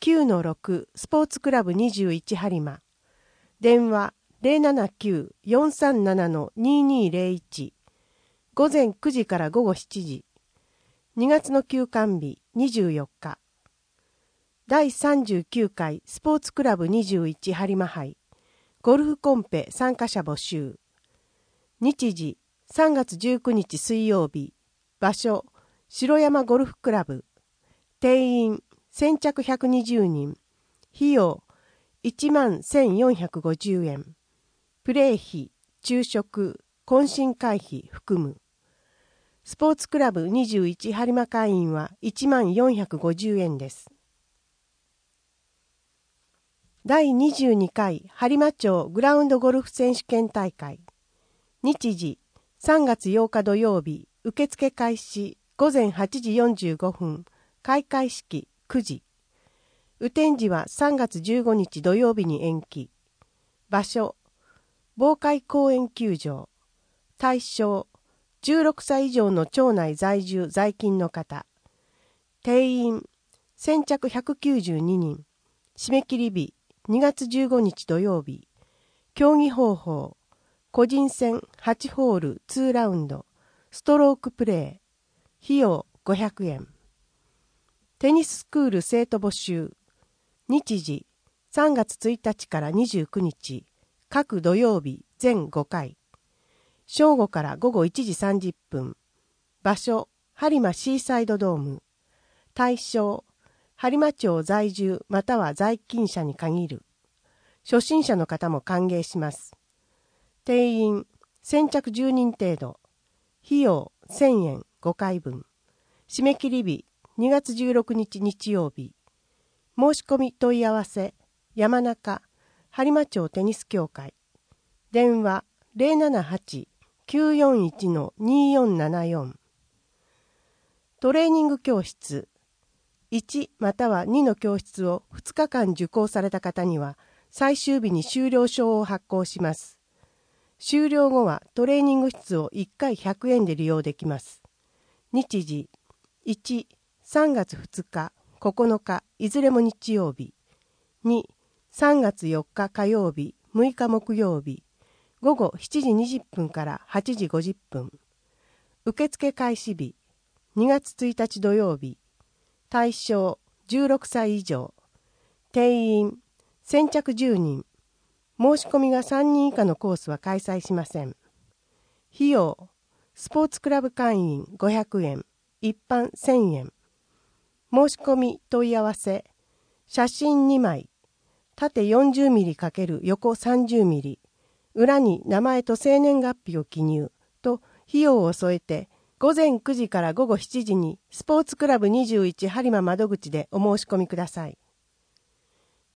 9-6 スポーツクラブ21播磨。電話079-437-2201。午前9時から午後7時。2月の休館日24日。第39回スポーツクラブ21播磨杯。ゴルフコンペ参加者募集。日時3月19日水曜日。場所城山ゴルフクラブ。定員先着120人。費用11,450円。プレー費、昼食、懇親会費含む。スポーツクラブ21播磨会員は1450円です。第22回播磨町グラウンドゴルフ選手権大会。日時3月8日土曜日。受付開始午前8時45分。開会式9時。雨天時は3月15日土曜日に延期。場所防海公園球場。対象16歳以上の町内在住在勤の方。定員先着192人。締め切り日2月15日土曜日。競技方法個人戦8ホール2ラウンドストロークプレー。費用500円。テニススクール生徒募集。日時3月1日から29日。各土曜日全5回。正午から午後1時30分。場所播磨シーサイドドーム。対象播磨町在住または在勤者に限る。初心者の方も歓迎します。定員先着10人程度。費用1000円5回分。締め切り日2月16日日曜日。申し込み問い合わせ山中播磨町テニス協会。電話078-941-2474。トレーニング教室1または2の教室を2日間受講された方には最終日に修了証を発行します。修了後はトレーニング室を1回100円で利用できます。日時1、3月2日、9日、いずれも日曜日。2、3月4日火曜日、6日木曜日。午後7時20分から8時50分。受付開始日、2月1日土曜日。対象16歳以上。定員先着10人。申し込みが3人以下のコースは開催しません。費用スポーツクラブ会員500円。一般1000円。申し込み問い合わせ写真2枚縦40ミリ×横30ミリ裏に名前と生年月日を記入と費用を添えて午前9時から午後7時にスポーツクラブ21播磨窓口でお申し込みください。